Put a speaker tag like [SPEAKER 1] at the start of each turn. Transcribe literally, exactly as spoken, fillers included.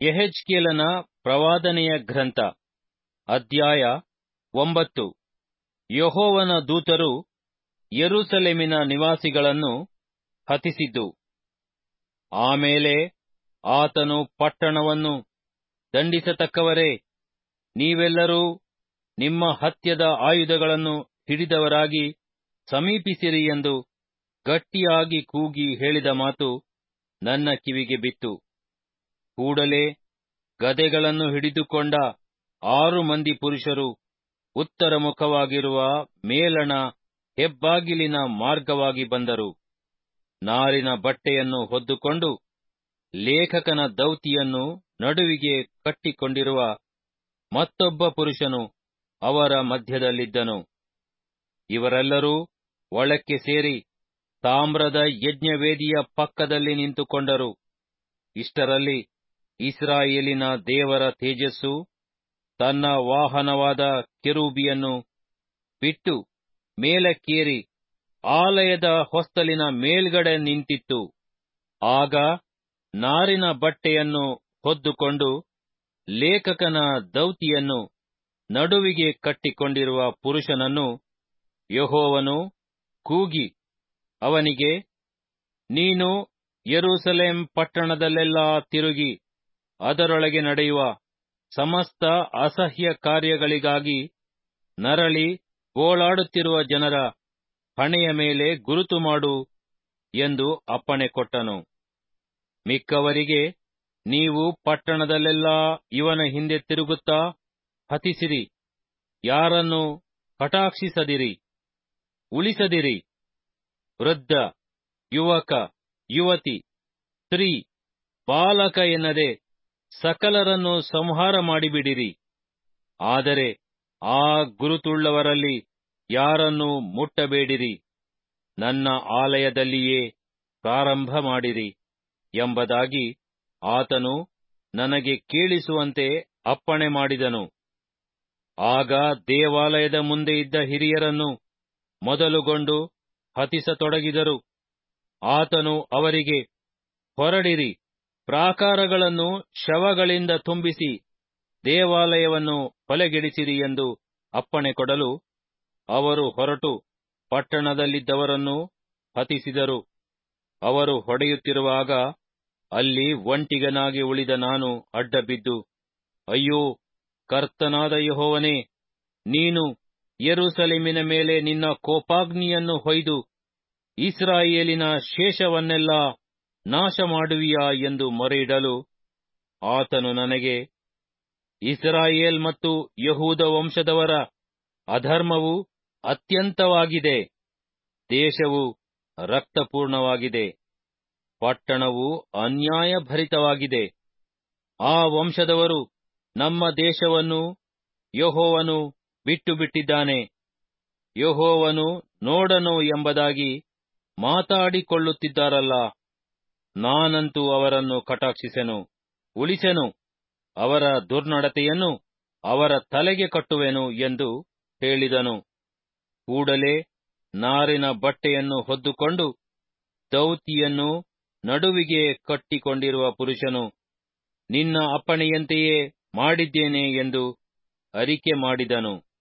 [SPEAKER 1] ಯೆಹೆಜ್ಕೇಲನ ಪ್ರವಾದನೆಯ ಗ್ರಂಥ, ಅಧ್ಯಾಯ ಒಂಬತ್ತು. ಯೆಹೋವನ ದೂತರು ಯೆರೂಸಲೇಮಿನ ನಿವಾಸಿಗಳನ್ನು ಹತಿಸಿದ್ದು. ಆಮೇಲೆ ಆತನು ಪಟ್ಟಣವನ್ನು, ದಂಡಿಸತಕ್ಕವರೇ, ನೀವೆಲ್ಲರೂ ನಿಮ್ಮ ಹತ್ಯದ ಆಯುಧಗಳನ್ನು ಹಿಡಿದವರಾಗಿ ಸಮೀಪಿಸಿರಿ ಎಂದು ಗಟ್ಟಿಯಾಗಿ ಕೂಗಿ ಹೇಳಿದ ಮಾತು ನನ್ನ ಕಿವಿಗೆ ಬಿತ್ತು. ಕೂಡಲೇ ಗದೆಗಳನ್ನು ಹಿಡಿದುಕೊಂಡ ಆರು ಮಂದಿ ಪುರುಷರು ಉತ್ತರ ಮುಖವಾಗಿರುವ ಮೇಲಣ ಹೆಬ್ಬಾಗಿಲಿನ ಮಾರ್ಗವಾಗಿ ಬಂದರು. ನಾರಿನ ಬಟ್ಟೆಯನ್ನು ಹೊದ್ದುಕೊಂಡು ಲೇಖಕನ ದೌತಿಯನ್ನು ನಡುವಿಗೆ ಕಟ್ಟಿಕೊಂಡಿರುವ ಮತ್ತೊಬ್ಬ ಪುರುಷನು ಅವರ ಮಧ್ಯದಲ್ಲಿದ್ದನು. ಇವರೆಲ್ಲರೂ ಒಳಕ್ಕೆ ಸೇರಿ ತಾಮ್ರದ ಯಜ್ಞವೇದಿಯ ಪಕ್ಕದಲ್ಲಿ ನಿಂತುಕೊಂಡರು. ಇಷ್ಟರಲ್ಲಿ ಇಸ್ರಾಯೇಲಿನ ದೇವರ ತೇಜಸ್ಸು ತನ್ನ ವಾಹನವಾದ ಕೆರೂಬಿಯನ್ನು ಬಿಟ್ಟು ಮೇಲಕ್ಕೇರಿ ಆಲಯದ ಹೊಸ್ತಲಿನ ಮೇಲ್ಗಡೆ ನಿಂತಿತ್ತು. ಆಗ ನಾರಿನ ಬಟ್ಟೆಯನ್ನು ಹೊದ್ದುಕೊಂಡು ಲೇಖಕನ ದೌತಿಯನ್ನು ನಡುವಿಗೆ ಕಟ್ಟಿಕೊಂಡಿರುವ ಪುರುಷನನ್ನು ಯೆಹೋವನು ಕೂಗಿ ಅವನಿಗೆ, ನೀನು ಯೆರೂಸಲೇಮ್ ಪಟ್ಟಣದಲ್ಲೆಲ್ಲಾ ತಿರುಗಿ ಅದರೊಳಗೆ ನಡೆಯುವ ಸಮಸ್ತ ಅಸಹ್ಯ ಕಾರ್ಯಗಳಿಗಾಗಿ ನರಳಿ ಗೋಳಾಡುತ್ತಿರುವ ಜನರ ಹಣೆಯ ಮೇಲೆ ಗುರುತು ಮಾಡು ಎಂದು ಅಪ್ಪಣೆ ಕೊಟ್ಟನು. ಮಿಕ್ಕವರಿಗೆ, ನೀವು ಪಟ್ಟಣದಲ್ಲೆಲ್ಲಾ ಇವನ ಹಿಂದೆ ತಿರುಗುತ್ತಾ ಹತಿಸಿರಿ, ಯಾರನ್ನು ಕಟಾಕ್ಷಿಸದಿರಿ, ಉಳಿಸದಿರಿ. ವೃದ್ಧ, ಯುವಕ, ಯುವತಿ, ಸ್ತ್ರೀ, ಬಾಲಕ ಎನ್ನದೆ ಸಕಲರನ್ನು ಸಂಹಾರ ಮಾಡಿಬಿಡಿರಿ. ಆದರೆ ಆ ಗುರುತುಳ್ಳವರಲ್ಲಿ ಯಾರನ್ನೂ ಮುಟ್ಟಬೇಡಿರಿ, ನನ್ನ ಆಲಯದಲ್ಲಿಯೇ ಪ್ರಾರಂಭ ಮಾಡಿರಿ ಎಂಬುದಾಗಿ ಆತನು ನನಗೆ ಕೇಳಿಸುವಂತೆ ಅಪ್ಪಣೆ ಮಾಡಿದನು. ಆಗ ದೇವಾಲಯದ ಮುಂದೆ ಇದ್ದ ಹಿರಿಯರನ್ನು ಮೊದಲುಗೊಂಡು ಹತಿಸತೊಡಗಿದರು. ಆತನು ಅವರಿಗೆ, ಹೊರಡಿರಿ, ಪ್ರಾಕಾರಗಳನ್ನು ಶವಗಳಿಂದ ತುಂಬಿಸಿ ದೇವಾಲಯವನ್ನು ಕೊಲೆಗೆಡಿಸಿರಿ ಎಂದು ಅಪ್ಪಣೆ ಕೊಡಲು ಅವರು ಹೊರಟು ಪಟ್ಟಣದಲ್ಲಿದ್ದವರನ್ನು ಹತಿಸಿದರು. ಅವರು ಹೊಡೆಯುತ್ತಿರುವಾಗ ಅಲ್ಲಿ ಒಂಟಿಗನಾಗಿ ಉಳಿದ ನಾನು ಅಡ್ಡಬಿದ್ದು, ಅಯ್ಯೋ, ಕರ್ತನಾದ ಯೆಹೋವನೇ, ನೀನು ಯೆರೂಸಲೇಮಿನ ಮೇಲೆ ನಿನ್ನ ಕೋಪಾಗ್ನಿಯನ್ನು ಹೊಯ್ದು ಇಸ್ರಾಯೇಲಿನ ಶೇಷವನ್ನೆಲ್ಲಾ ನಾಶ ಮಾಡುವಿಯಾ ಎಂದು ಮೊರೆಯಿಡಲು ಆತನು ನನಗೆ, ಇಸ್ರಾಯೇಲ್ ಮತ್ತು ಯಹೂದ ವಂಶದವರ ಅಧರ್ಮವು ಅತ್ಯಂತವಾಗಿದೆ, ದೇಶವು ರಕ್ತಪೂರ್ಣವಾಗಿದೆ, ಪಟ್ಟಣವು ಅನ್ಯಾಯಭರಿತವಾಗಿದೆ. ಆ ವಂಶದವರು ನಮ್ಮ ದೇಶವನ್ನು ಯೆಹೋವನು ಬಿಟ್ಟು ಬಿಟ್ಟಿದ್ದಾನೆ, ಯೆಹೋವನು ನೋಡನು ಎಂಬುದಾಗಿ ಮಾತಾಡಿಕೊಳ್ಳುತ್ತಿದ್ದಾರಲ್ಲ. ನಾನಂತೂ ಅವರನ್ನು ಕಟಾಕ್ಷಿಸೆನು, ಉಳಿಸೆನು, ಅವರ ದುರ್ನಡತೆಯನ್ನು ಅವರ ತಲೆಗೆ ಕಟ್ಟುವೆನು ಎಂದು ಹೇಳಿದನು. ಕೂಡಲೇ ನಾರಿನ ಬಟ್ಟೆಯನ್ನು ಹೊದ್ದುಕೊಂಡು ದೌತಿಯನ್ನು ನಡುವಿಗೆ ಕಟ್ಟಿಕೊಂಡಿರುವ ಪುರುಷನು, ನಿನ್ನ ಅಪ್ಪಣೆಯಂತೆಯೇ ಮಾಡಿದ್ದೇನೆ ಎಂದು ಅರಿಕೆ ಮಾಡಿದನು.